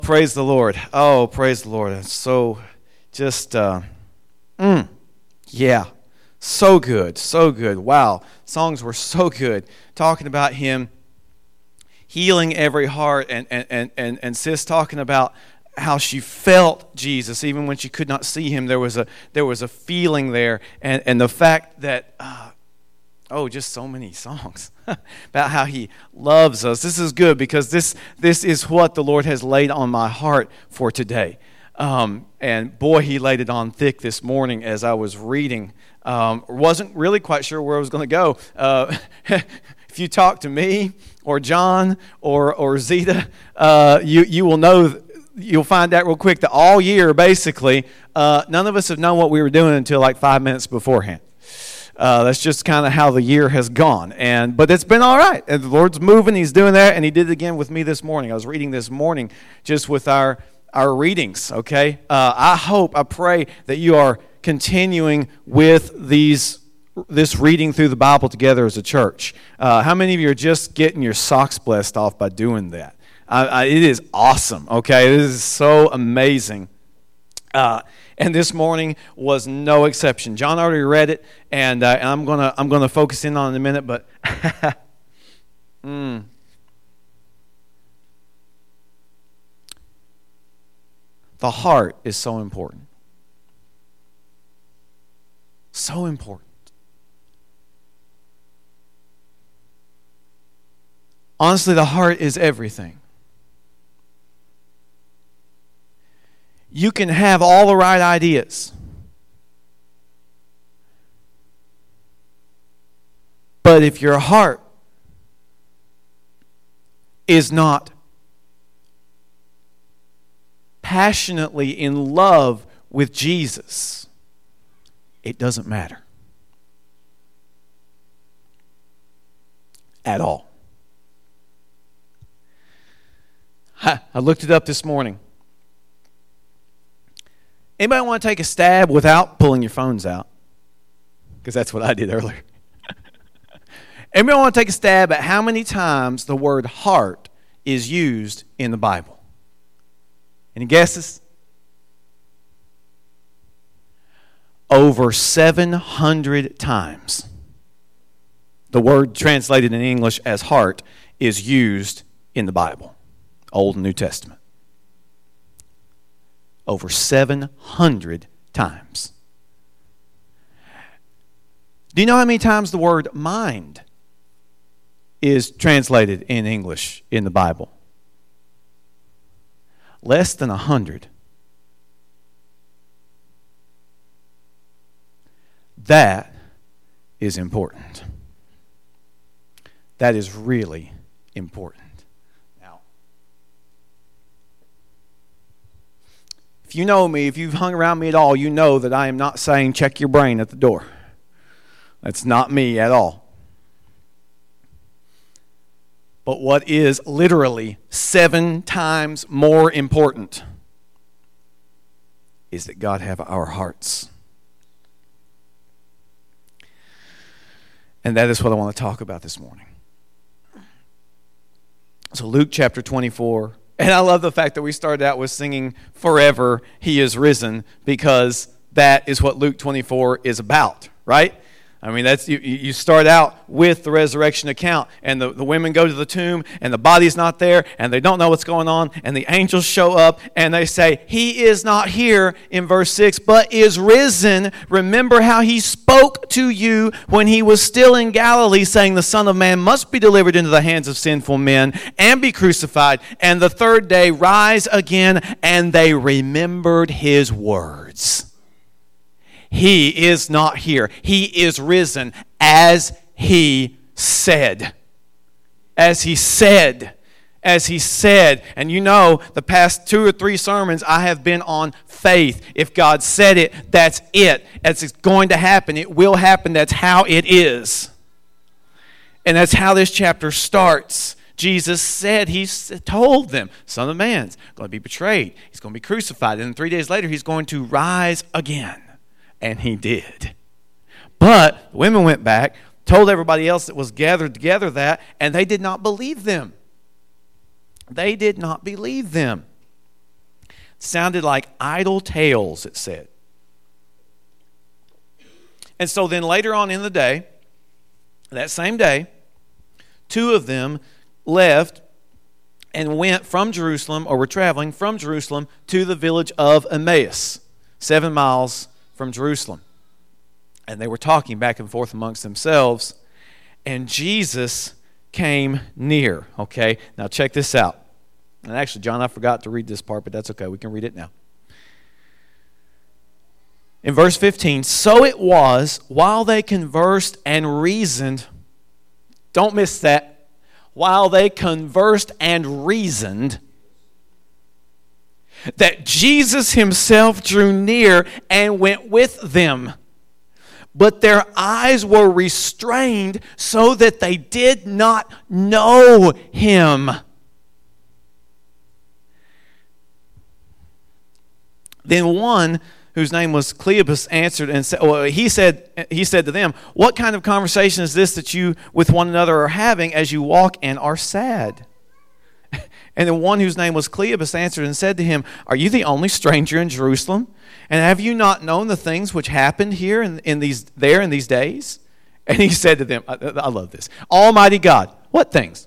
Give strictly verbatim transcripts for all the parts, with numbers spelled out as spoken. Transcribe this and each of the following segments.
Praise the Lord. Oh, praise the Lord. It's so just, uh, mm, yeah, so good, so good. Wow, songs were so good. Talking about Him healing every heart, and, and, and, and, and Sis talking about how she felt Jesus even when she could not see Him. There was a there was a feeling there, and, and the fact that, uh, oh, just so many songs about how He loves us. This is good because this this is what the Lord has laid on my heart for today. Um, and boy, He laid it on thick this morning as I was reading. Um, wasn't really quite sure where I was going to go. Uh, if you talk to me or John or or Zeta, uh, you you will know. You'll find out real quick that all year, basically, uh, none of us have known what we were doing until like five minutes beforehand. Uh, that's just kind of how the year has gone. And but it's been all right. And the Lord's moving. He's doing that. And He did it again with me this morning. I was reading this morning just with our, our readings, okay? Uh, I hope, I pray that you are continuing with these this reading through the Bible together as a church. Uh, how many of you are just getting your socks blessed off by doing that? I, I, it is awesome, okay? This is so amazing. Uh, and this morning was no exception. John already read it, and, uh, and I'm gonna I'm gonna focus in on it in a minute. But mm. the heart is so important, so important. Honestly, the heart is everything. You can have all the right ideas, but if your heart is not passionately in love with Jesus, it doesn't matter at all. I looked it up this morning. Anybody want to take a stab without pulling your phones out? Because that's what I did earlier. Anybody want to take a stab at how many times the word heart is used in the Bible? Any guesses? Over seven hundred times. The word translated in English as heart is used in the Bible, Old and New Testament. Over seven hundred times. Do you know how many times the word mind is translated in English in the Bible? Less than a hundred. That is important. That is really important. If you know me, if you've hung around me at all, you know that I am not saying check your brain at the door. That's not me at all. But what is literally seven times more important is that God have our hearts. And that is what I want to talk about this morning. So Luke chapter twenty-four. And I love the fact that we started out with singing Forever He is Risen, because that is what Luke twenty-four is about, right? I mean, that's you, you start out with the resurrection account, and the, the women go to the tomb, and the body's not there, and they don't know what's going on, and the angels show up, and they say, He is not here in verse six, but is risen. Remember how He spoke to you when He was still in Galilee, saying the Son of Man must be delivered into the hands of sinful men and be crucified, and the third day rise again, and they remembered His words. He is not here. He is risen as He said. As He said. As He said. And you know, the past two or three sermons I have been on faith. If God said it, that's it. It's going to happen. It will happen. That's how it is. And that's how this chapter starts. Jesus said, He told them, Son of Man's going to be betrayed. He's going to be crucified. And then three days later, He's going to rise again. And He did. But the women went back, told everybody else that was gathered together that, and they did not believe them. They did not believe them. sounded like idle tales, it said. And so then later on in the day, that same day, two of them left and went from Jerusalem, or were traveling from Jerusalem to the village of Emmaus, seven miles from Jerusalem. And they were talking back and forth amongst themselves, and Jesus came near. Okay, now check this out. And actually, John, I forgot to read this part, but that's okay. We can read it now. In verse fifteen, so it was while they conversed and reasoned, don't miss that, while they conversed and reasoned, that Jesus himself drew near and went with them. But their eyes were restrained so that they did not know him. Then one whose name was Cleopas answered and said, well, he said, he said to them, what kind of conversation is this that you with one another are having as you walk and are sad? And then one whose name was Cleopas answered and said to him, are you the only stranger in Jerusalem? And have you not known the things which happened here in, in these there in these days? And he said to them, I, I love this, Almighty God, what things?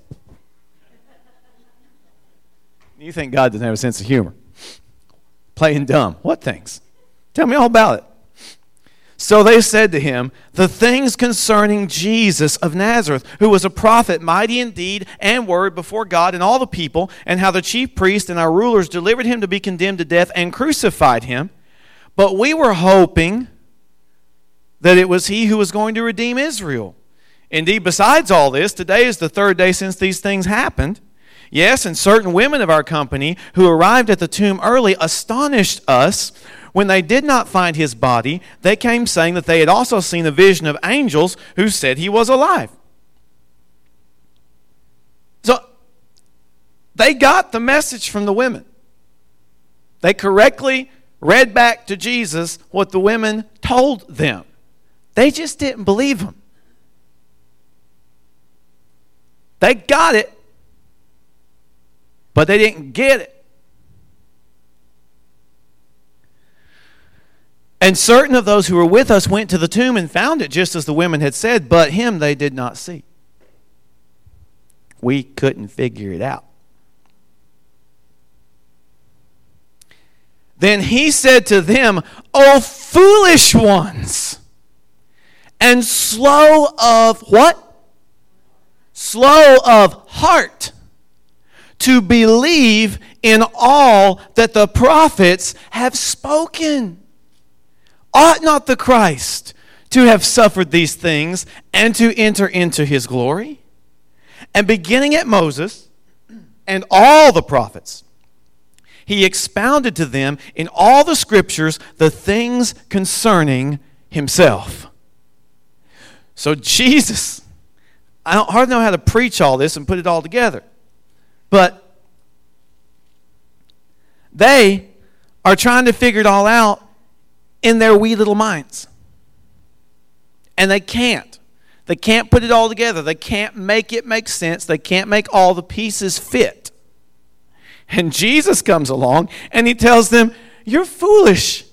You think God doesn't have a sense of humor? Playing dumb. What things? Tell me all about it. So they said to him, the things concerning Jesus of Nazareth, who was a prophet, mighty in deed and word before God and all the people, and how the chief priests and our rulers delivered him to be condemned to death and crucified him. But we were hoping that it was he who was going to redeem Israel. Indeed, besides all this, today is the third day since these things happened. Yes, and certain women of our company who arrived at the tomb early astonished us. When they did not find his body, they came saying that they had also seen a vision of angels who said he was alive. So they got the message from the women. They correctly read back to Jesus what the women told them. They just didn't believe him. They got it, but they didn't get it. And certain of those who were with us went to the tomb and found it just as the women had said, but him they did not see. We couldn't figure it out. Then he said to them, O foolish ones, and slow of what? Slow of heart to believe in all that the prophets have spoken. Ought not the Christ to have suffered these things and to enter into his glory? And beginning at Moses and all the prophets, he expounded to them in all the scriptures the things concerning himself. So Jesus, I don't hardly know how to preach all this and put it all together. But they are trying to figure it all out in their wee little minds. And they can't. They can't put it all together. They can't make it make sense. They can't make all the pieces fit. And Jesus comes along and he tells them, you're foolish.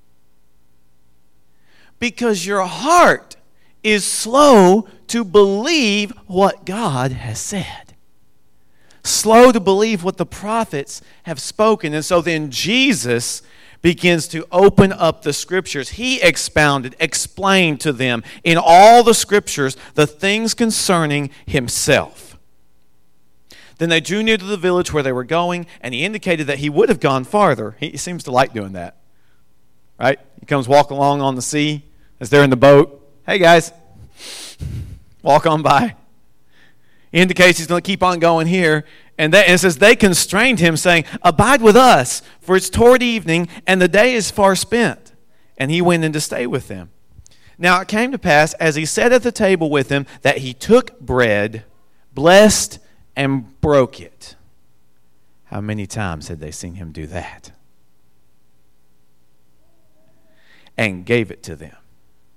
Because your heart is slow to believe what God has said. Slow to believe what the prophets have spoken. And so then Jesus begins to open up the scriptures. He expounded, explained to them in all the scriptures the things concerning himself. Then they drew near to the village where they were going, and he indicated that he would have gone farther. He seems to like doing that, right? He comes walking along on the sea as they're in the boat. Hey, guys, walk on by. He indicates he's going to keep on going here. And, they, and it says, they constrained him, saying, abide with us, for it's toward evening, and the day is far spent. And he went in to stay with them. Now it came to pass, as he sat at the table with them, that he took bread, blessed, and broke it. How many times had they seen him do that? And gave it to them.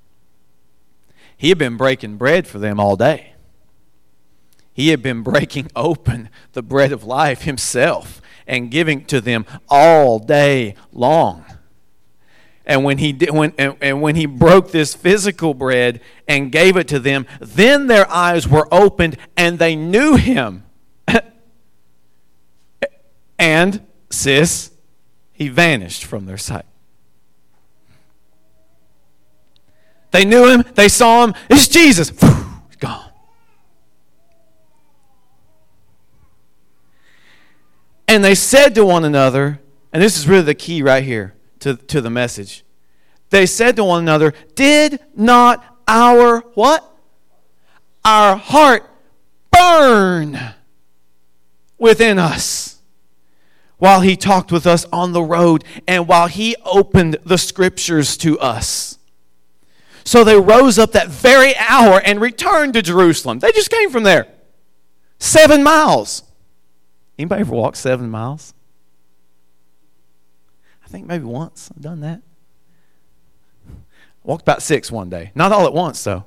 He had been breaking bread for them all day. He had been breaking open the bread of life himself and giving to them all day long. And when he did, when and, and when he broke this physical bread and gave it to them, then their eyes were opened and they knew him. And, sis, he vanished from their sight. They knew him. They saw him. It's Jesus. He's gone. And they said to one another, and this is really the key right here to, to the message. They said to one another, did not our what? Our heart burn within us while he talked with us on the road and while he opened the scriptures to us. So they rose up that very hour and returned to Jerusalem. They just came from there. Seven miles. Anybody ever walked seven miles? I think maybe once I've done that. Walked about six one day. Not all at once, though.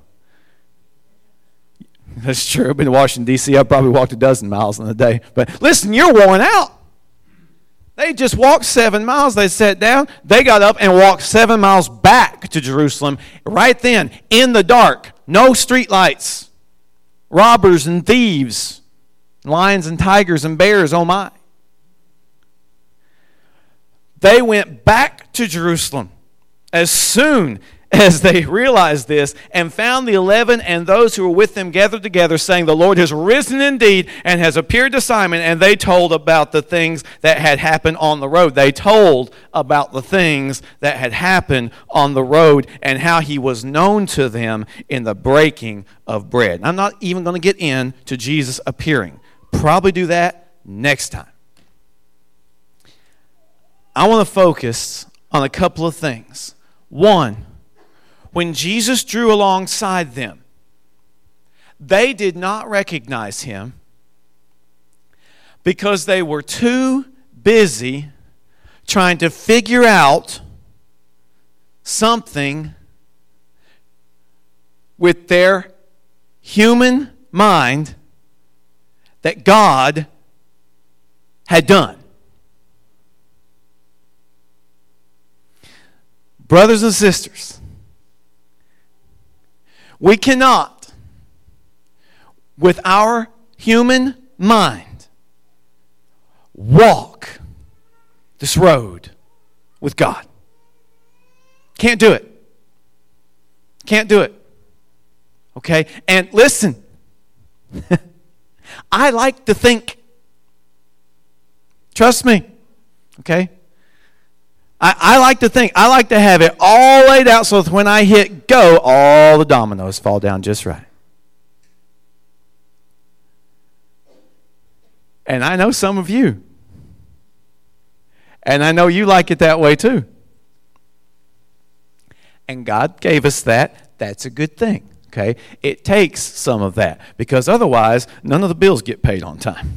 That's true. I've been to Washington, D C I probably walked a dozen miles in a day. But listen, you're worn out. They just walked seven miles. They sat down. They got up and walked seven miles back to Jerusalem. Right then, in the dark, no street lights, robbers and thieves, lions and tigers and bears, oh my. They went back to Jerusalem as soon as they realized this and found the eleven and those who were with them gathered together, saying, the Lord has risen indeed and has appeared to Simon. And they told about the things that had happened on the road. They told about the things that had happened on the road and how he was known to them in the breaking of bread. And I'm not even going to get into Jesus appearing. Probably do that next time. I want to focus on a couple of things. One, when Jesus drew alongside them, they did not recognize him because they were too busy trying to figure out something with their human mind that God had done. Brothers and sisters, we cannot, with our human mind, walk this road with God. Can't do it. Can't do it. Okay? And listen, I like to think. Trust me. Okay? I, I like to think. I like to have it all laid out so that when I hit go, all the dominoes fall down just right. And I know some of you. And I know you like it that way too. And God gave us that. That's a good thing. Okay? It takes some of that because otherwise none of the bills get paid on time.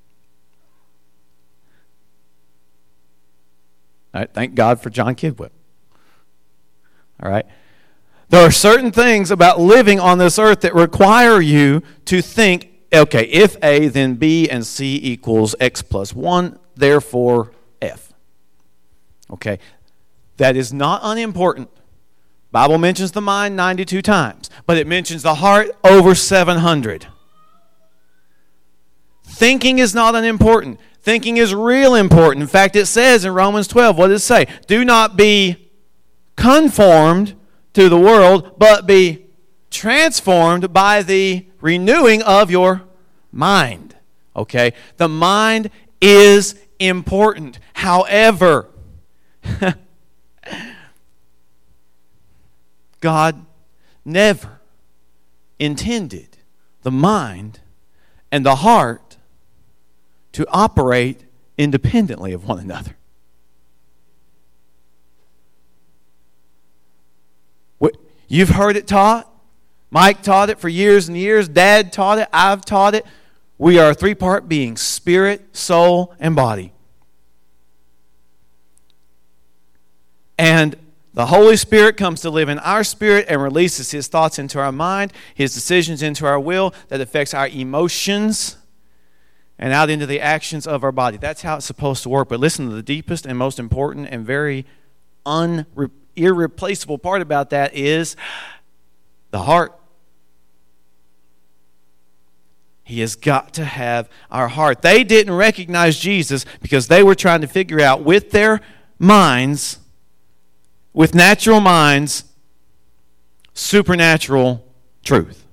All right, thank God for John Kidwell. All right. There are certain things about living on this earth that require you to think, okay, if A, then B and C equals X plus one, therefore F. Okay. That is not unimportant. Bible mentions the mind ninety-two times, but it mentions the heart over seven hundred. Thinking is not unimportant. Thinking is real important. In fact, it says in Romans twelve, what does it say? Do not be conformed to the world, but be transformed by the renewing of your mind. Okay? The mind is important. However, God never intended the mind and the heart to operate independently of one another. You've heard it taught. Mike taught it for years and years. Dad taught it. I've taught it. We are a three-part being: spirit, soul, and body. And the Holy Spirit comes to live in our spirit and releases his thoughts into our mind, his decisions into our will, that affects our emotions. and out into the actions of our body. That's how it's supposed to work. But listen, to the deepest and most important and very unre- irreplaceable part about that is the heart. He has got to have our heart. They didn't recognize Jesus because they were trying to figure out with their minds, with natural minds, supernatural truth.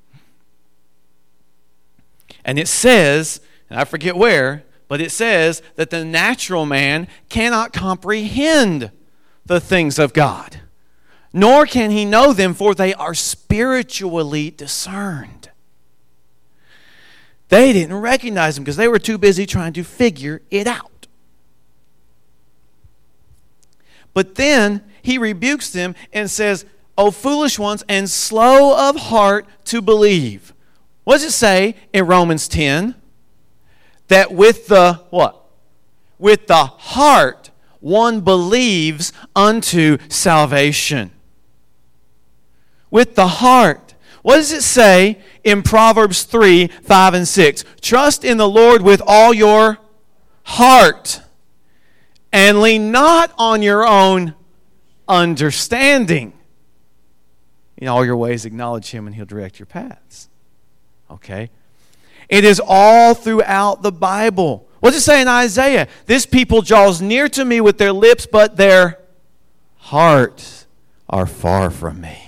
And it says, and I forget where, but it says that the natural man cannot comprehend the things of God, nor can he know them, for they are spiritually discerned. They didn't recognize him because they were too busy trying to figure it out. But then he rebukes them and says, O foolish ones, and slow of heart to believe. What does it say in Romans ten? That with the, what? With the heart one believes unto salvation. With the heart. What does it say in Proverbs three, five, and six? Trust in the Lord with all your heart, and lean not on your own understanding. In all your ways acknowledge him, and he'll direct your paths. Okay? It is all throughout the Bible. What does it say in Isaiah? This people draws near to me with their lips, but their hearts are far from me.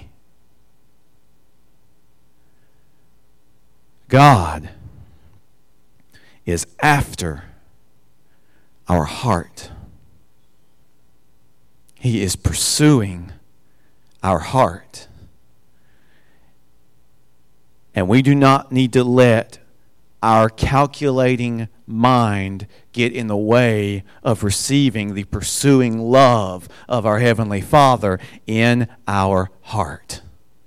God is after our heart. He is pursuing our heart. And we do not need to let our calculating mind get in the way of receiving the pursuing love of our Heavenly Father in our heart.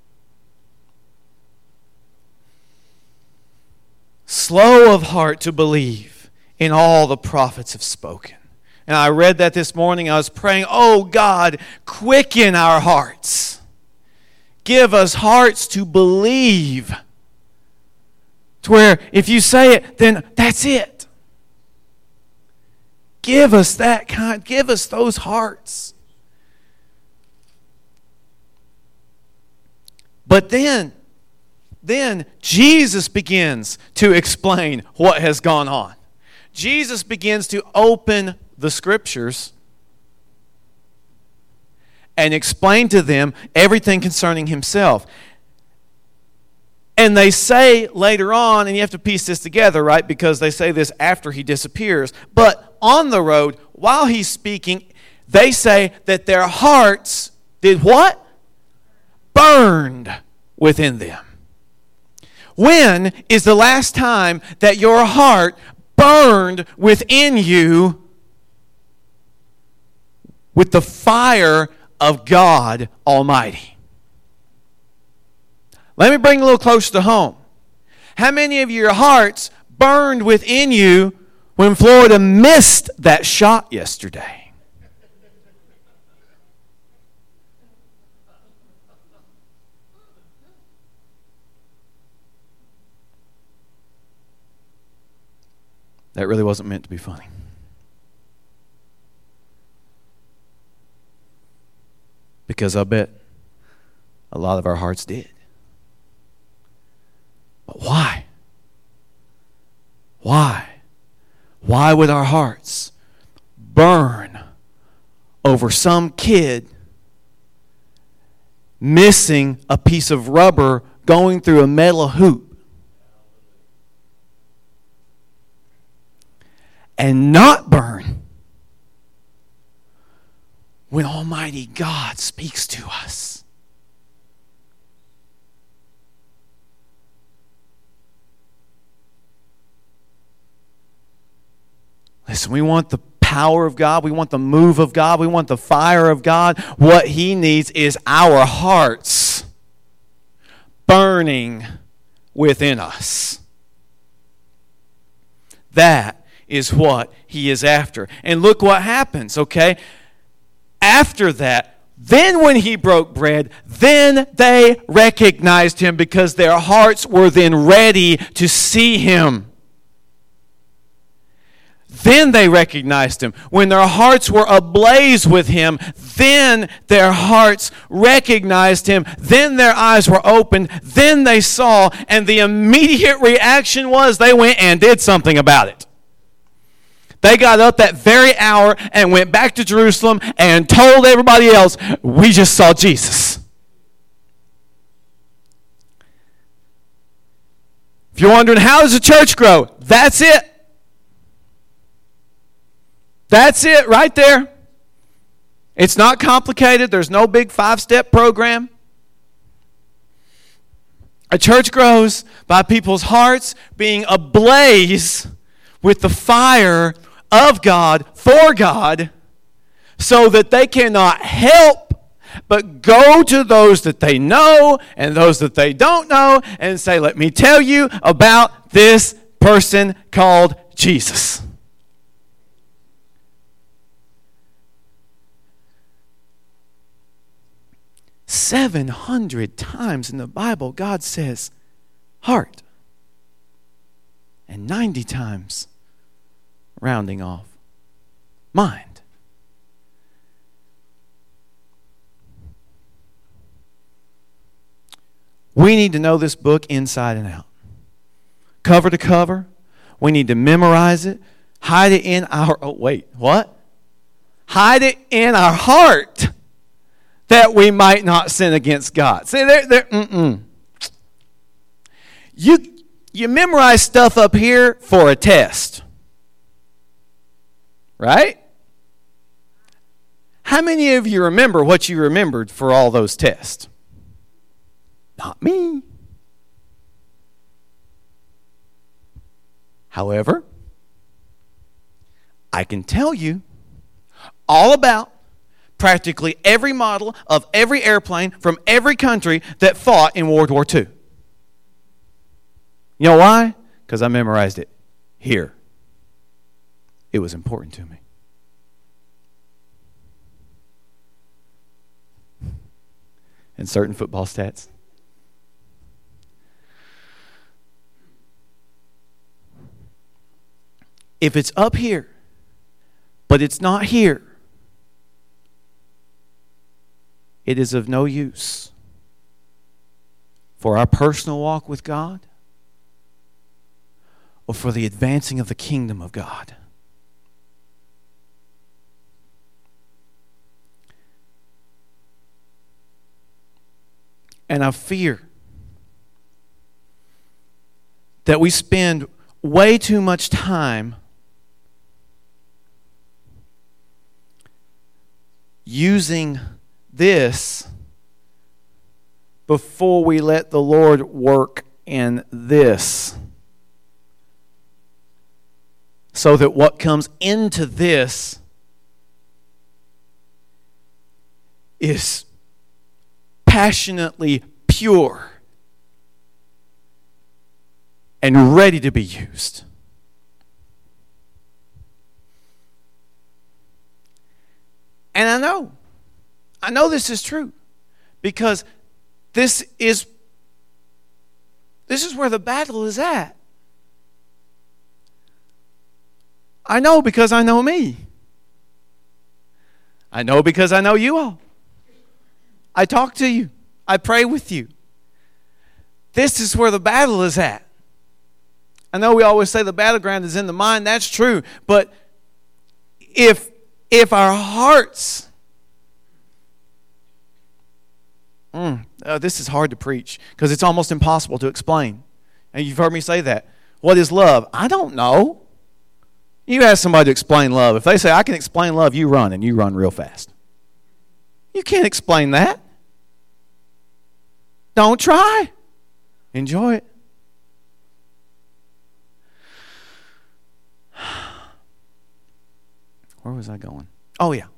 Slow of heart to believe in all the prophets have spoken. And I read that this morning. I was praying, oh God, quicken our hearts. Give us hearts to believe. To where if you say it, then that's it. Give us that kind, give us those hearts. But then, then Jesus begins to explain what has gone on. Jesus begins to open the Scriptures and explain to them everything concerning himself. And they say later on, and you have to piece this together, right? Because they say this after he disappears. But on the road, while he's speaking, they say that their hearts did what? Burned within them. When is the last time that your heart burned within you with the fire of God Almighty? Let me bring it a little closer to home. How many of your hearts burned within you when Florida missed that shot yesterday? That really wasn't meant to be funny. Because I bet a lot of our hearts did. But why? Why? Why would our hearts burn over some kid missing a piece of rubber going through a metal hoop? And not burn when Almighty God speaks to us. Listen, we want the power of God. We want the move of God. We want the fire of God. What He needs is our hearts burning within us. That is what He is after. And look what happens, okay? After that, then when He broke bread, then they recognized Him because their hearts were then ready to see Him. then they recognized him. When their hearts were ablaze with him, then their hearts recognized him. Then their eyes were opened. Then they saw, and the immediate reaction was they went and did something about it. They got up that very hour and went back to Jerusalem and told everybody else, we just saw Jesus. If you're wondering, how does the church grow? That's it. That's it right there. It's not complicated. There's no big five-step program. A church grows by people's hearts being ablaze with the fire of God, for God, so that they cannot help but go to those that they know and those that they don't know and say, let me tell you about this person called Jesus. Seven hundred times in the Bible, God says heart. And ninety times, rounding off, mind. We need to know this book inside and out. Cover to cover. We need to memorize it. Hide it in our, oh wait, what? Hide it in our heart that we might not sin against God. See, there, there, mm-mm. You, you memorize stuff up here for a test. Right? How many of you remember what you remembered for all those tests? Not me. However, I can tell you all about practically every model of every airplane from every country that fought in World War Two. You know why? Because I memorized it here. It was important to me. And certain football stats. If it's up here, but it's not here, it is of no use for our personal walk with God or for the advancing of the kingdom of God. And I fear that we spend way too much time using this before we let the Lord work in this. So that what comes into this is passionately pure and ready to be used. And I know, I know this is true because this is this is where the battle is at. I know because I know me. I know because I know you all. I talk to you. I pray with you. This is where the battle is at. I know we always say the battleground is in the mind. That's true. But if if our hearts... Mm, uh, this is hard to preach because it's almost impossible to explain. And you've heard me say that. What is love? I don't know. You ask somebody to explain love. If they say, I can explain love, you run, and you run real fast. You can't explain that. Don't try. Enjoy it. Where was I going? Oh, yeah.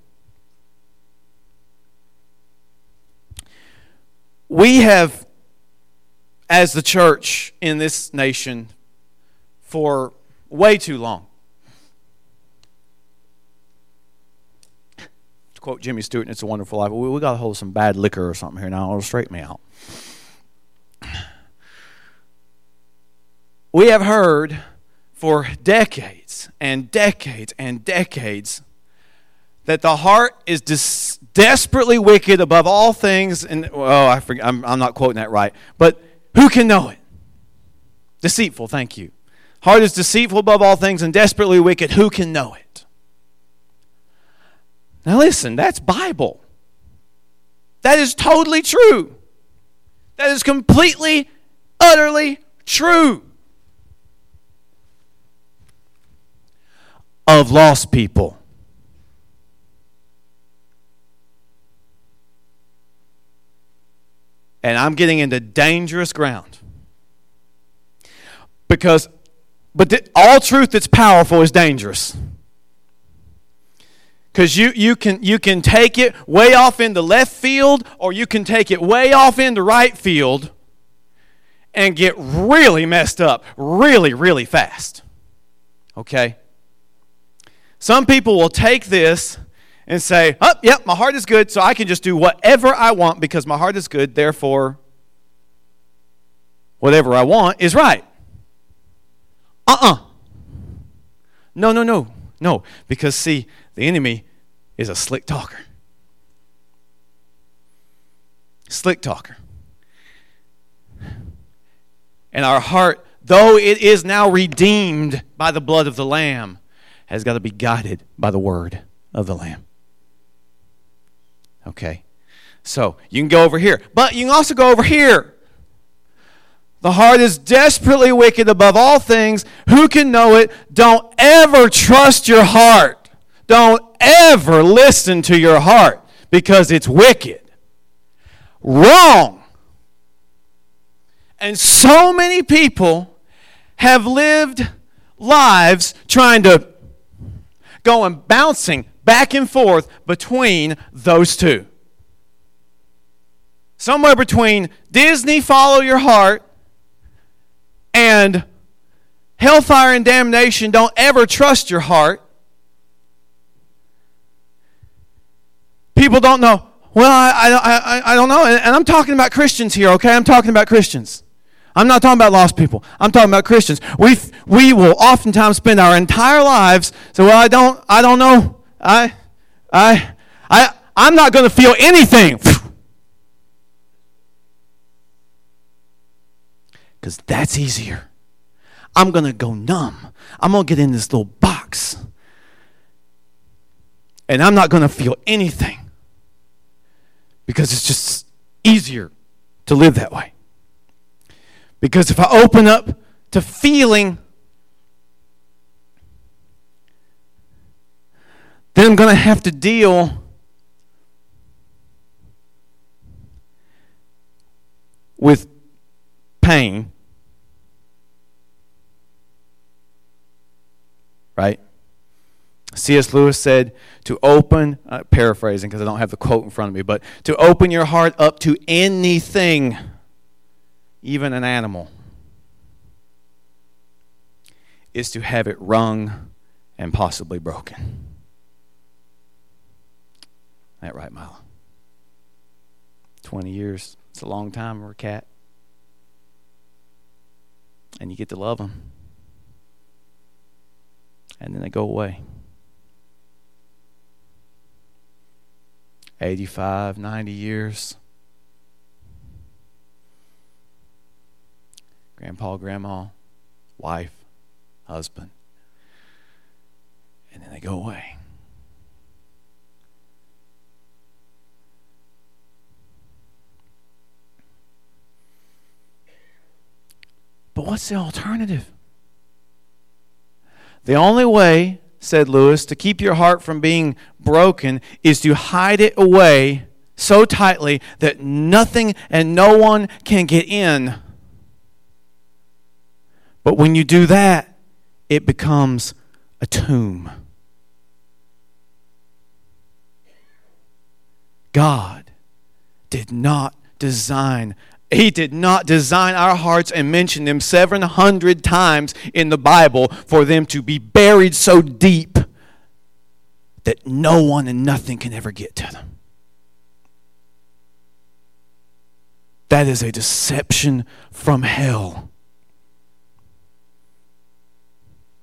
We have, as the church in this nation, for way too long, to quote Jimmy Stewart in It's a Wonderful Life, we, we got a hold of some bad liquor or something here now. It'll straighten me out. We have heard for decades and decades and decades that the heart is des- desperately wicked above all things. And oh, I forget, I'm, I'm not quoting that right. But who can know it? Deceitful, thank you. Heart is deceitful above all things and desperately wicked. Who can know it? Now listen, that's Bible. That is totally true. That is completely, utterly true. Of lost people. And I'm getting into dangerous ground. Because, but the, all truth that's powerful is dangerous. Because you, you, can, you can take it way off into left field, or you can take it way off into right field and get really messed up really, really fast. Okay? Some people will take this and say, oh, yep, my heart is good, so I can just do whatever I want because my heart is good, therefore whatever I want is right. Uh-uh. No, no, no, no. Because, see, the enemy is a slick talker. Slick talker. And our heart, though it is now redeemed by the blood of the Lamb, has got to be guided by the word of the Lamb. Okay? So, you can go over here. But you can also go over here. The heart is desperately wicked above all things. Who can know it? Don't ever trust your heart. Don't ever listen to your heart because it's wicked. Wrong. And so many people have lived lives trying to go and bouncing back and forth between those two. Somewhere between Disney, follow your heart, and hellfire and damnation, don't ever trust your heart. People don't know. Well, I, I, I, I don't know. And, and I'm talking about Christians here, okay? I'm talking about Christians. I'm not talking about lost people. I'm talking about Christians. We we will oftentimes spend our entire lives say, well, I don't I don't know. I I I I'm not going to feel anything. Because that's easier. I'm going to go numb. I'm going to get in this little box. And I'm not going to feel anything. Because it's just easier to live that way. Because if I open up to feeling, then I'm going to have to deal with pain. Right? C S Lewis said to open, uh, paraphrasing because I don't have the quote in front of me, but to open your heart up to anything, even an animal, is to have it wrung and possibly broken. That right, Milo? twenty years. It's a long time for a cat. And you get to love them. And then they go away. eighty-five, ninety years. Grandpa, grandma, wife, husband. And then they go away. But what's the alternative? The only way, said Lewis, to keep your heart from being broken is to hide it away so tightly that nothing and no one can get in. But when you do that, it becomes a tomb. God did not design He did not design our hearts and mention them seven hundred times in the Bible for them to be buried so deep that no one and nothing can ever get to them. That is a deception from hell.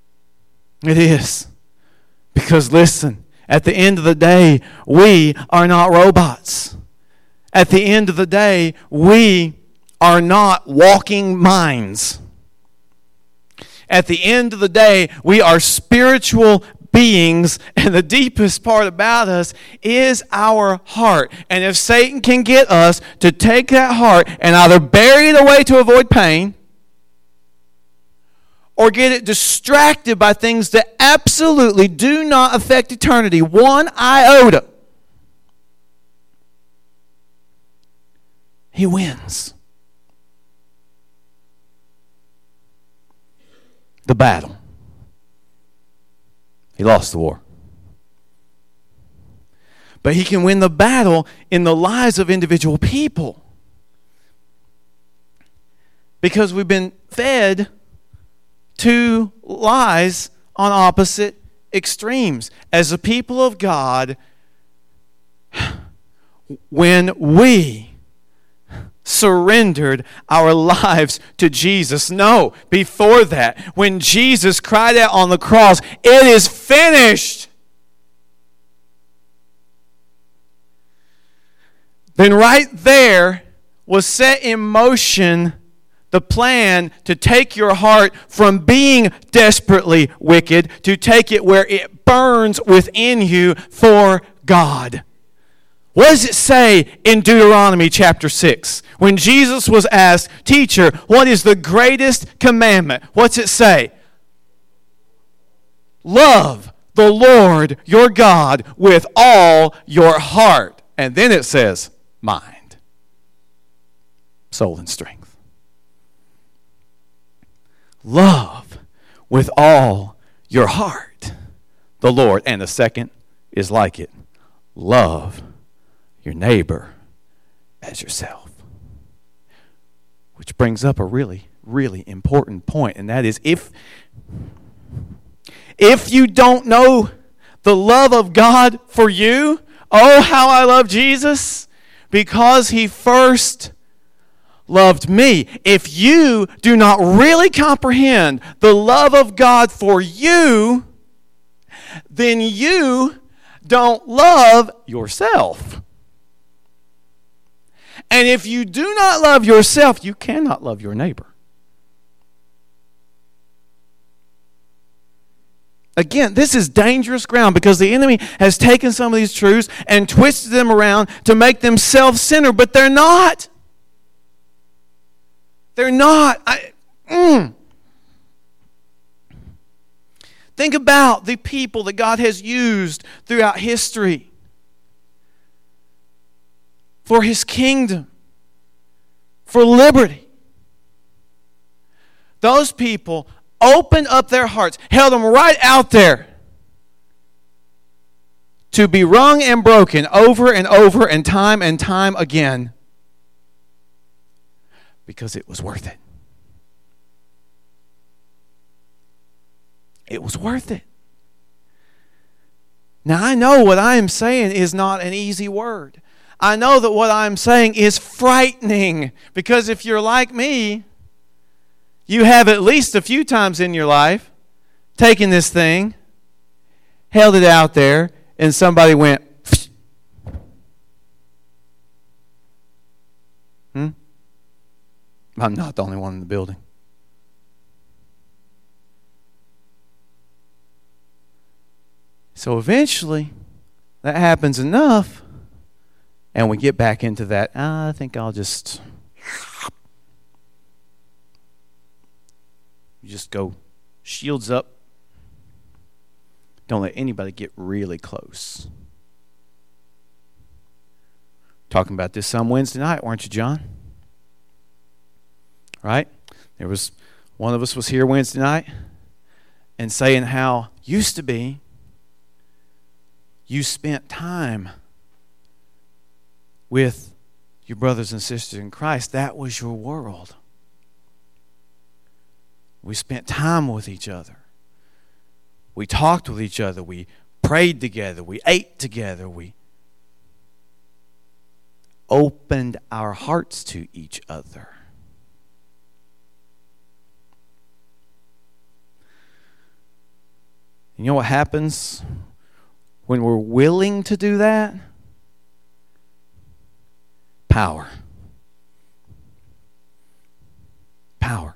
It is. Because listen, at the end of the day, we are not robots. At the end of the day, we are not walking minds. At the end of the day, we are spiritual beings, and the deepest part about us is our heart. And if Satan can get us to take that heart and either bury it away to avoid pain, or get it distracted by things that absolutely do not affect eternity one iota, he wins the battle. He lost the war. But he can win the battle in the lives of individual people. Because we've been fed two lies on opposite extremes. As a people of God, when we surrendered our lives to Jesus. No, before that, when Jesus cried out on the cross, "It is finished," then right there was set in motion the plan to take your heart from being desperately wicked to take it where it burns within you for God. What does it say in Deuteronomy chapter six? When Jesus was asked, "Teacher, what is the greatest commandment?" What's it say? Love the Lord your God with all your heart. And then it says, mind, soul, and strength. Love with all your heart the Lord. And the second is like it. Love your neighbor as yourself. Which brings up a really, really important point, and that is if, if you don't know the love of God for you, oh, how I love Jesus, because he first loved me. If you do not really comprehend the love of God for you, then you don't love yourself. And if you do not love yourself, you cannot love your neighbor. Again, this is dangerous ground because the enemy has taken some of these truths and twisted them around to make them self-centered, but they're not. They're not. I, mm. Think about the people that God has used throughout history for his kingdom, for liberty. Those people opened up their hearts, held them right out there to be wrung and broken over and over and time and time again because it was worth it. It was worth it. Now, I know what I am saying is not an easy word. I know that what I'm saying is frightening because if you're like me, you have at least a few times in your life taken this thing, held it out there, and somebody went, hmm? I'm not the only one in the building. So eventually, that happens enough, and we get back into that, ah, I think I'll just, you just go shields up. Don't let anybody get really close. Talking about this some Wednesday night, weren't you, John? Right? There was, one of us was here Wednesday night and saying how used to be you spent time with your brothers and sisters in Christ. That was your world. We spent time with each other. We talked with each other. We prayed together. We ate together. We opened our hearts to each other. You know what happens when we're willing to do that? Power. Power.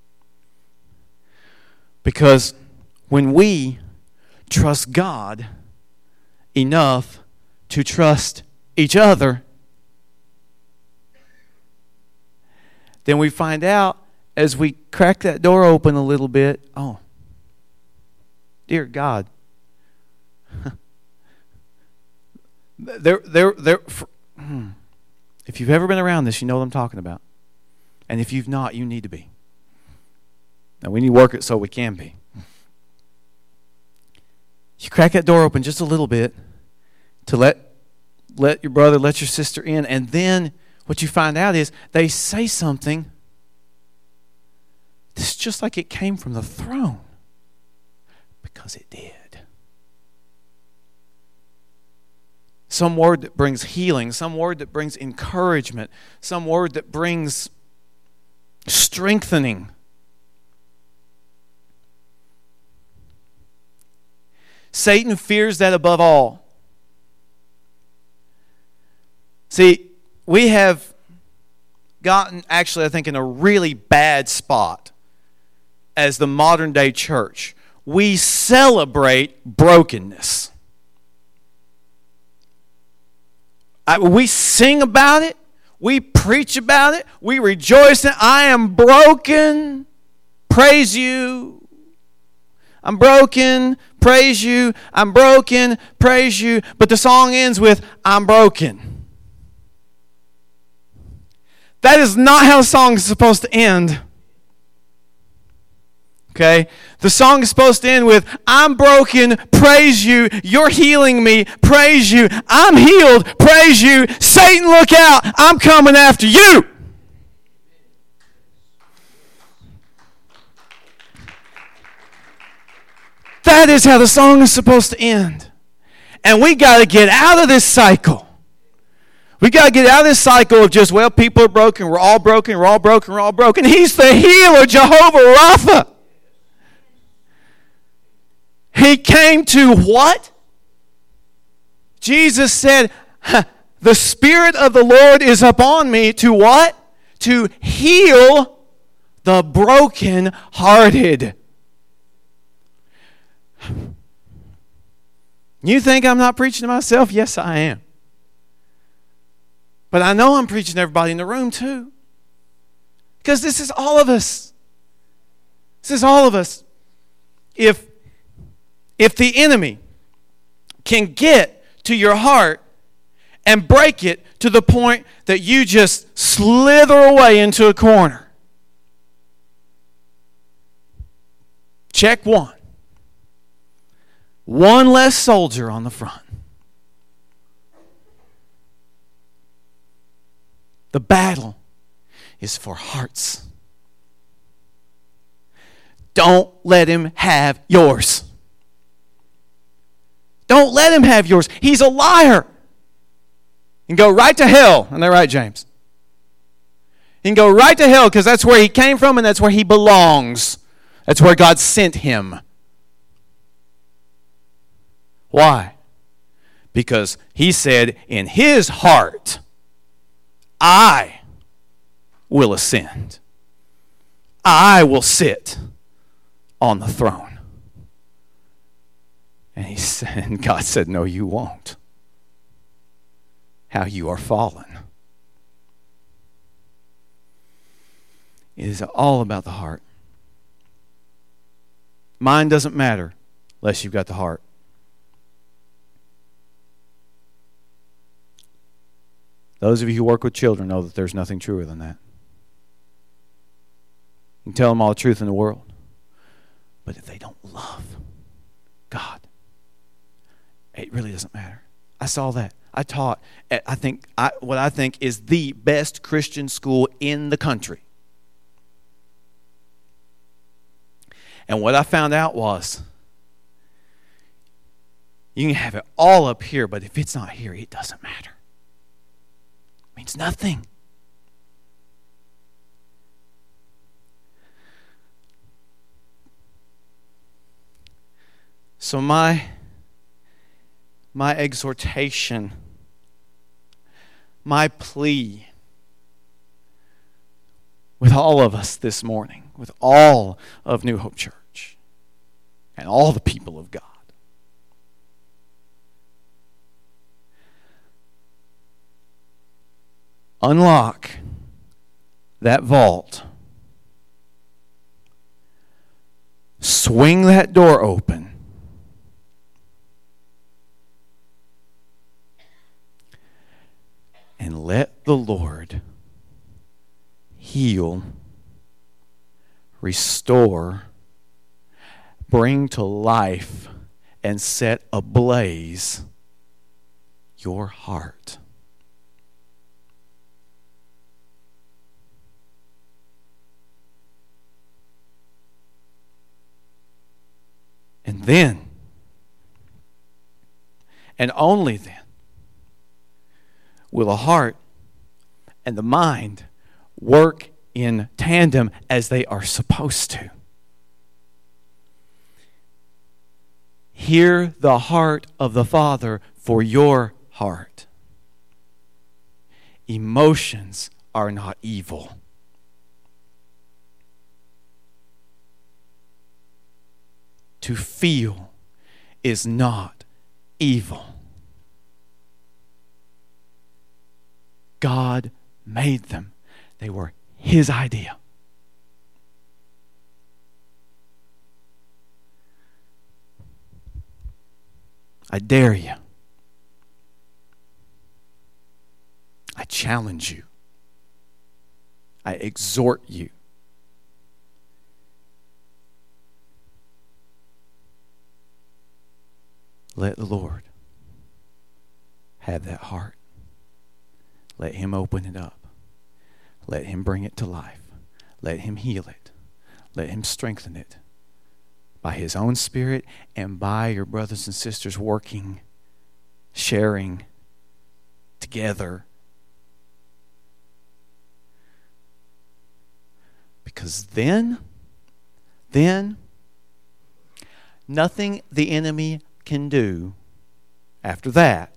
Because when we trust God enough to trust each other, then we find out as we crack that door open a little bit, oh, dear God, there, there, there. For, hmm. If you've ever been around this, you know what I'm talking about. And if you've not, you need to be. Now, we need to work it so we can be. You crack that door open just a little bit to let let your brother, let your sister in, and then what you find out is they say something that's just like it came from the throne. Because it did. Some word that brings healing, some word that brings encouragement, some word that brings strengthening. Satan fears that above all. See, we have gotten, actually, I think, in a really bad spot as the modern day church. We celebrate brokenness. I, we sing about it. We preach about it. We rejoice in it. I am broken. Praise you. I'm broken. Praise you. I'm broken. Praise you. But the song ends with, I'm broken. That is not how a song is supposed to end. Okay? The song is supposed to end with, I'm broken, praise you, you're healing me, praise you, I'm healed, praise you, Satan, look out, I'm coming after you. That is how the song is supposed to end. And we got to get out of this cycle. We got to get out of this cycle of just, well, people are broken, we're all broken, we're all broken, we're all broken. He's the healer, Jehovah Rapha. He came to what? Jesus said, the Spirit of the Lord is upon me to what? To heal the brokenhearted. You think I'm not preaching to myself? Yes, I am. But I know I'm preaching to everybody in the room too. Because this is all of us. This is all of us. If If the enemy can get to your heart and break it to the point that you just slither away into a corner, check one. One less soldier on the front. The battle is for hearts. Don't let him have yours. Don't let him have yours. He's a liar. You can go right to hell. Isn't that right, James? He can go right to hell because that's where he came from and that's where he belongs. That's where God sent him. Why? Because he said in his heart, I will ascend. I will sit on the throne. And he said, and God said, no, you won't. How you are fallen. It is all about the heart. Mind doesn't matter unless you've got the heart. Those of you who work with children know that there's nothing truer than that. You can tell them all the truth in the world. But if they don't love God, it really doesn't matter. I saw that. I taught at, I think, I, what I think is the best Christian school in the country. And what I found out was, you can have it all up here, but if it's not here, it doesn't matter. It means nothing. So my, my exhortation, my plea with all of us this morning, with all of New Hope Church and all the people of God, unlock that vault. Swing that door open. And let the Lord heal, restore, bring to life, and set ablaze your heart. And then, and only then, will the heart and the mind work in tandem as they are supposed to. Hear the heart of the Father for your heart. Emotions are not evil. To feel is not evil. God made them. They were His idea. I dare you. I challenge you. I exhort you. Let the Lord have that heart. Let Him open it up. Let Him bring it to life. Let Him heal it. Let Him strengthen it by His own Spirit and by your brothers and sisters working, sharing together. Because then, then, nothing the enemy can do after that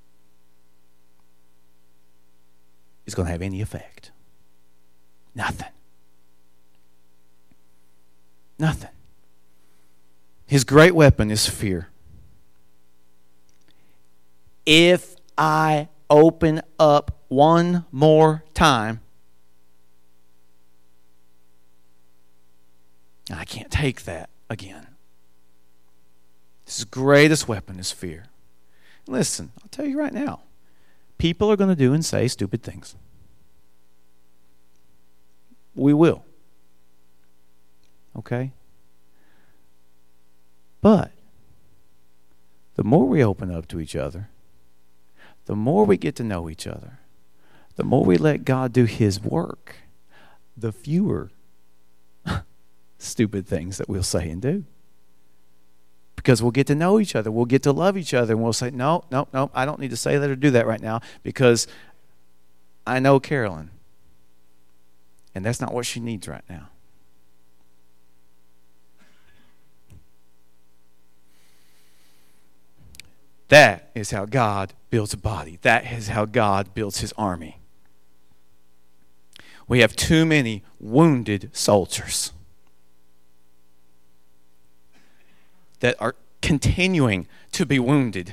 is going to have any effect. Nothing. Nothing. His great weapon is fear. If I open up one more time, I can't take that again. His greatest weapon is fear. Listen, I'll tell you right now. People are going to do and say stupid things. We will. Okay? But the more we open up to each other, the more we get to know each other, the more we let God do His work, the fewer stupid things that we'll say and do. Because we'll get to know each other. We'll get to love each other. And we'll say, no, no, no, I don't need to say that or do that right now because I know Carolyn. And that's not what she needs right now. That is how God builds a body. That is how God builds His army. We have too many wounded soldiers that are continuing to be wounded.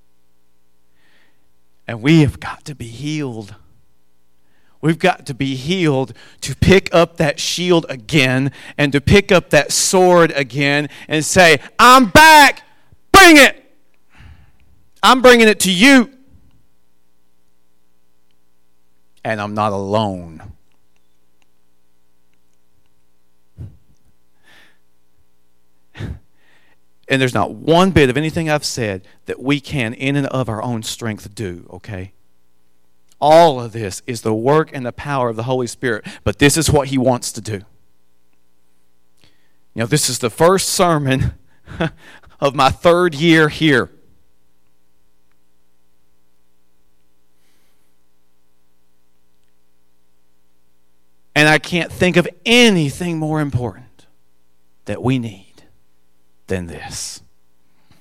And we have got to be healed. We've got to be healed to pick up that shield again and to pick up that sword again and say, I'm back. Bring it. I'm bringing it to you. And I'm not alone. And there's not one bit of anything I've said that we can, in and of our own strength, do, okay? All of this is the work and the power of the Holy Spirit, but this is what He wants to do. You know, this is the first sermon of my third year here. And I can't think of anything more important that we need than this.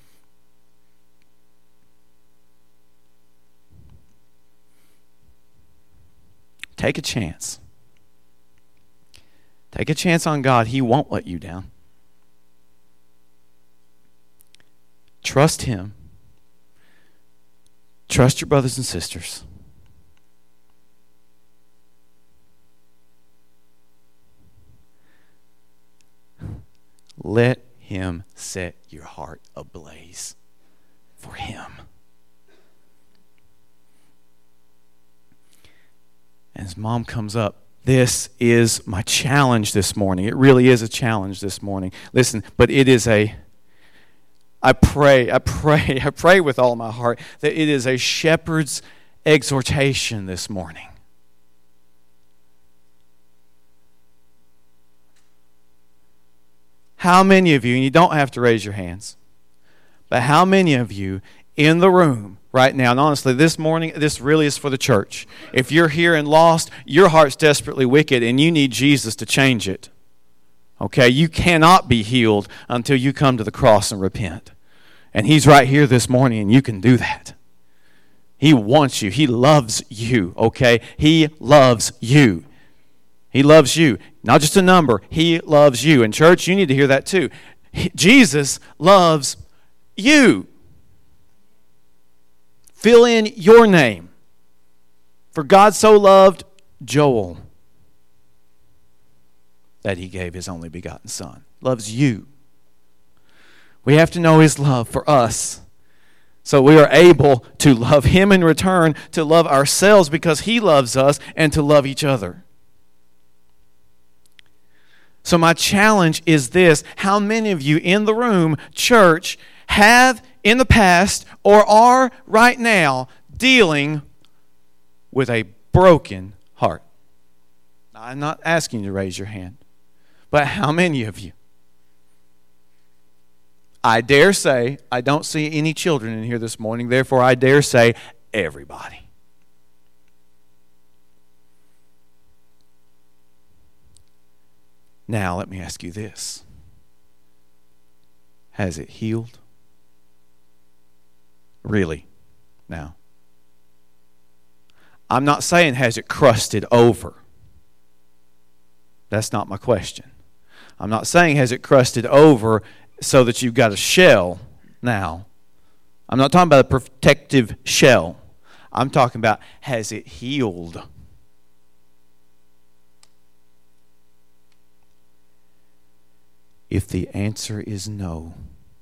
take a chance. Take a chance on God. He won't let you down. Trust Him. Trust your brothers and sisters. Let Him set your heart ablaze for Him. As Mom comes up, this is my challenge this morning. It really is a challenge this morning. Listen, but it is a, I pray, I pray, I pray with all my heart that it is a shepherd's exhortation this morning. How many of you, and you don't have to raise your hands, but how many of you in the room right now, and honestly, this morning, this really is for the church. If you're here and lost, your heart's desperately wicked and you need Jesus to change it. Okay, you cannot be healed until you come to the cross and repent. And He's right here this morning and you can do that. He wants you. He loves you, okay? He loves you. He loves you. Not just a number. He loves you. And church, you need to hear that too. He, Jesus loves you. Fill in your name. For God so loved Joel that He gave His only begotten Son. Loves you. We have to know His love for us, so we are able to love Him in return, to love ourselves because He loves us, and to love each other. So my challenge is this. How many of you in the room, church, have in the past or are right now dealing with a broken heart? Now, I'm not asking you to raise your hand, but how many of you? I dare say, I don't see any children in here this morning, therefore I dare say everybody. Now, let me ask you this. Has it healed? Really? Now, I'm not saying has it crusted over. That's not my question. I'm not saying has it crusted over so that you've got a shell now. I'm not talking about a protective shell. I'm talking about has it healed? If the answer is no,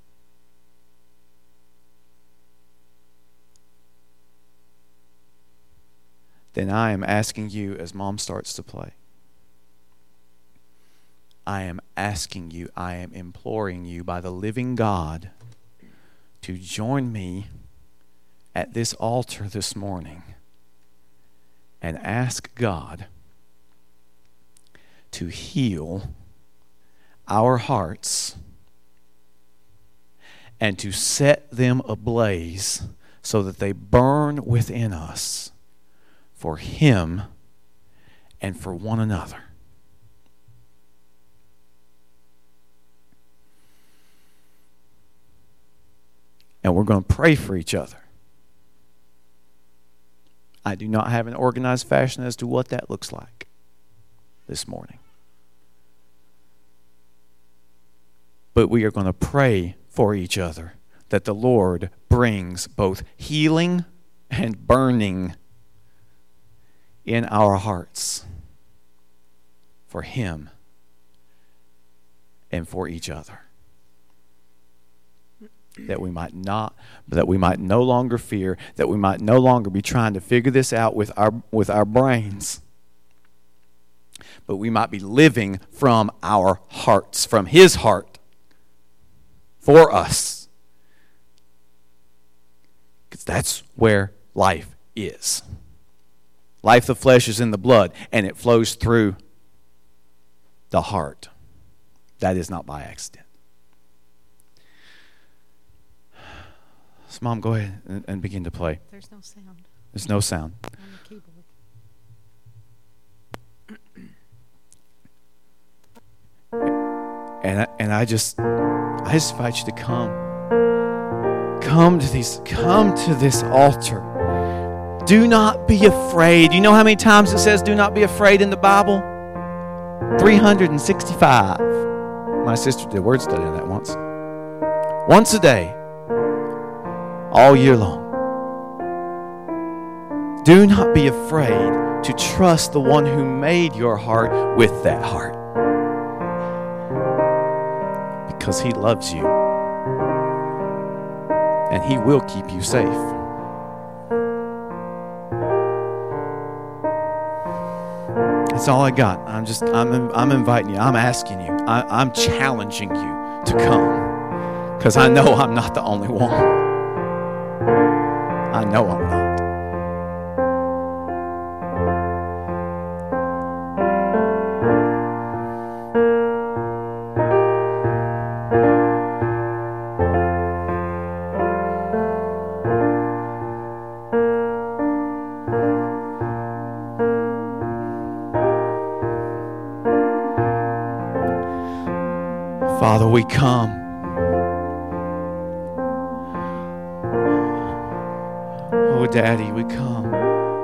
then I am asking you as Mom starts to play. I am asking you, I am imploring you by the living God to join me at this altar this morning and ask God to heal our hearts and to set them ablaze so that they burn within us for Him and for one another. And we're going to pray for each other. I do not have an organized fashion as to what that looks like this morning. But we are going to pray for each other that the Lord brings both healing and burning in our hearts for Him and for each other. That we might not, that we might no longer fear, that we might no longer be trying to figure this out with our with our brains, but we might be living from our hearts, from His heart for us. Because that's where life is. Life of the flesh is in the blood, and it flows through the heart. That is not by accident. So, Mom, go ahead and, and begin to play. There's no sound. There's no sound. On the keyboard. And I, and I just I just invite you to come. Come to these come to this altar. Do not be afraid. You know how many times it says do not be afraid in the Bible? three hundred sixty-five. My sister did word study on that once. Once a day, all year long. Do not be afraid to trust the one who made your heart with that heart. Because He loves you. And He will keep you safe. That's all I got. I'm just, I'm, I'm inviting you. I'm asking you. I, I'm challenging you to come. Because I know I'm not the only one. I know I'm not. Father, we come. Oh, Daddy, we come.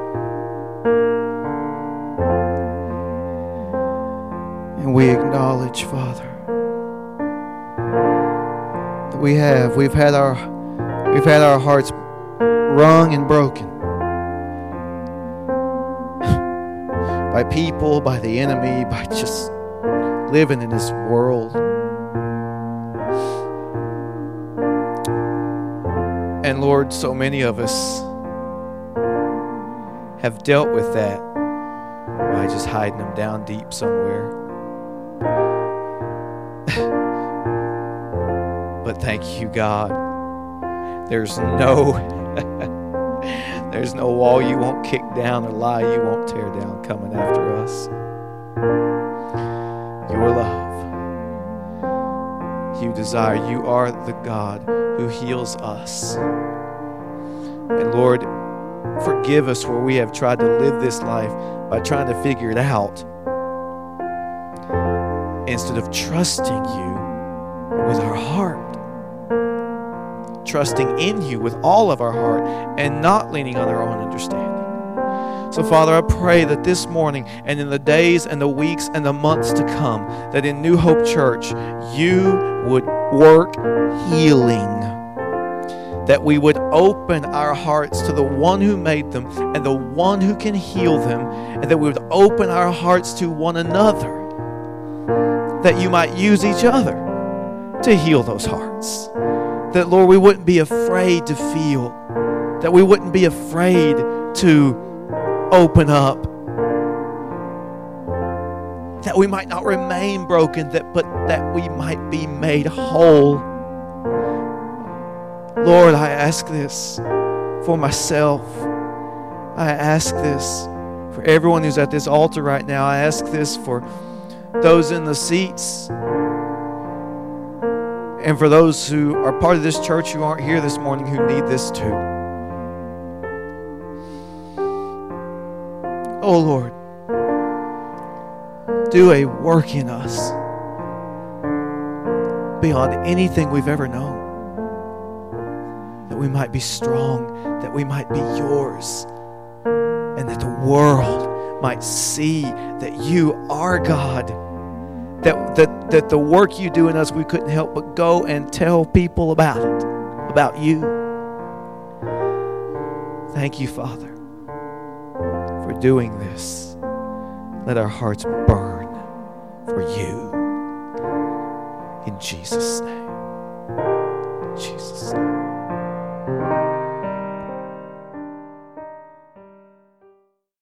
And we acknowledge, Father, that we have. We've had our we've had our hearts wrung and broken by people, by the enemy, by just living in this world. And Lord, so many of us have dealt with that by just hiding them down deep somewhere. But thank you, God. There's no there's no wall you won't kick down or lie you won't tear down coming after us. Your love, you desire, you are the God who heals us. And Lord, forgive us where we have tried to live this life by trying to figure it out instead of trusting you with our heart. Trusting in you with all of our heart and not leaning on our own understanding. So Father, I pray that this morning and in the days and the weeks and the months to come, that in New Hope Church, you would work healing. That we would open our hearts to the one who made them and the one who can heal them. And that we would open our hearts to one another. That you might use each other to heal those hearts. That, Lord, we wouldn't be afraid to feel. That we wouldn't be afraid to open up. That we might not remain broken, that but that we might be made whole. Lord, I ask this for myself. I ask this for everyone who's at this altar right now. I ask this for those in the seats and for those who are part of this church who aren't here this morning who need this too. Oh Lord, do a work in us beyond anything we've ever known. That we might be strong, that we might be yours, and that the world might see that you are God. That, that, that the work you do in us, we couldn't help but go and tell people about it, about you. Thank you, Father, for doing this. Let our hearts burn for you. In Jesus' name. In Jesus' name.